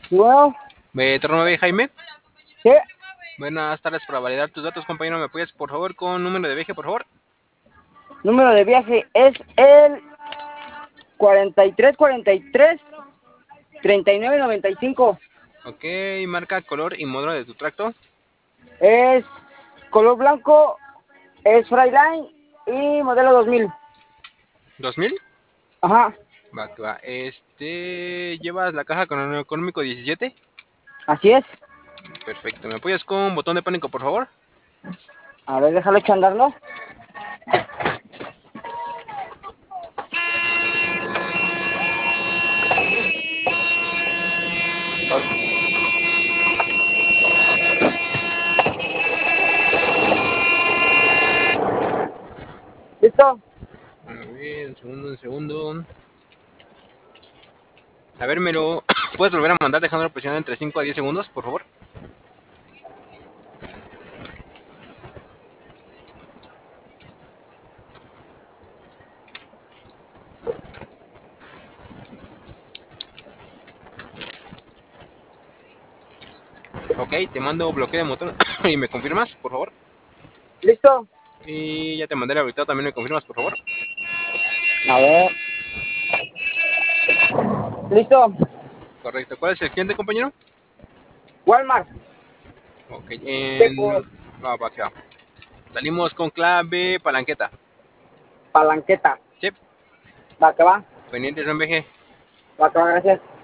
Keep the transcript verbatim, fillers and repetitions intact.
Bueno, Me torno nueve, Jaime. ¿qué? Buenas tardes. Para validar tus datos, compañero, ¿me apoyas por favor con número de viaje, por favor? Número de viaje es el cuarenta y tres cuarenta y tres treinta y nueve noventa y cinco. Ok, marca, color y modelo de tu tracto. Es color blanco, es Freiline y modelo dos mil. ¿dos mil? Ajá, Va, que va. Este, ¿llevas la caja con el económico diecisiete? así es. Perfecto. ¿Me apoyas con botón de pánico, por favor? A ver, déjalo echar a andar, ¿no? ¿Listo? A ver, un segundo, un segundo. A ver, me lo puedes volver a mandar dejándolo presionado entre cinco a diez segundos, por favor. Ok, te mando bloqueo de motor y me confirmas, por favor. ¿Listo? Y ya te mandé el habilitado, también me confirmas, por favor. A ver. ¿Listo? Correcto. ¿Cuál es el cliente, compañero? Walmart. Ok, ¿Qué en... por? Ah, va, que va. Salimos con clave palanqueta. Palanqueta. Sí, Va, que va. pendientes en V G. Va, que va, gracias.